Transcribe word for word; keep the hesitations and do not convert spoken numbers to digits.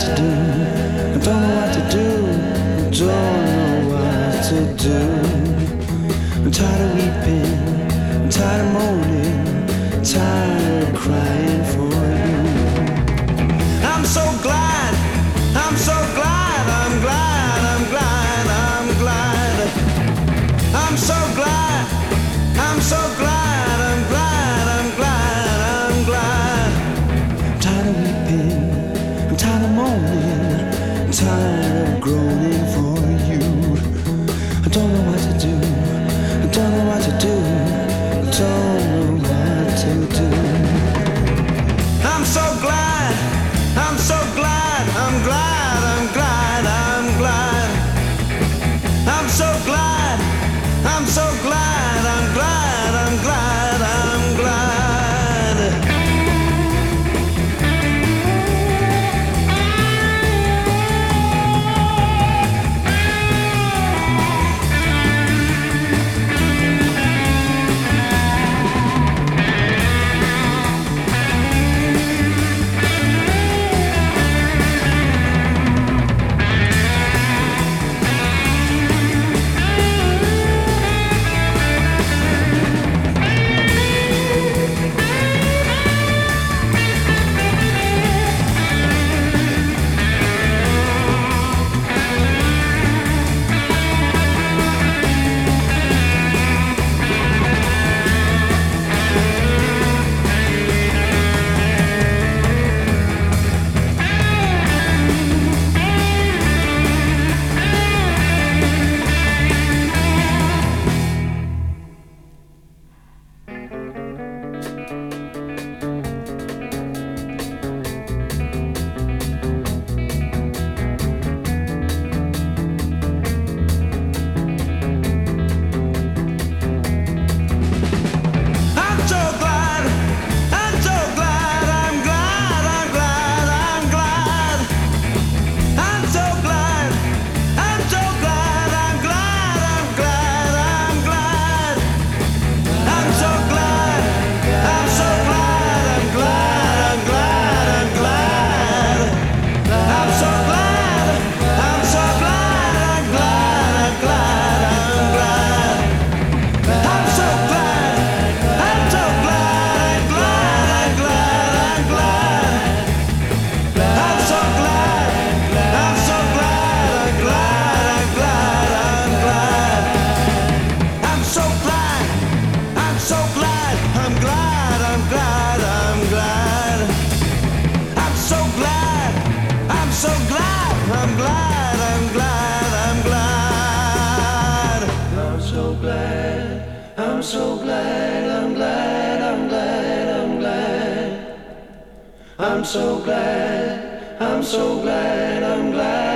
to do. I don't know what to do. I don't know what to do. I'm tired of weeping. I'm tired of moaning. I'm tired of crying for you. I'm so glad. I'm so glad. I'm glad. I'm glad. I'm glad. I'm so glad. I'm so glad. I'm glad. I'm glad. I'm glad. I'm tired of weeping. I'm tired of moaning. I'm tired of groaning for you. I don't know what to do. I don't know what to do. I don't know what to do. I'm so glad. I'm so glad. I'm glad. I'm glad. I'm glad. I'm so glad. I'm so glad. I'm glad. I'm glad. I'm glad. I'm so glad, I'm so glad, I'm glad.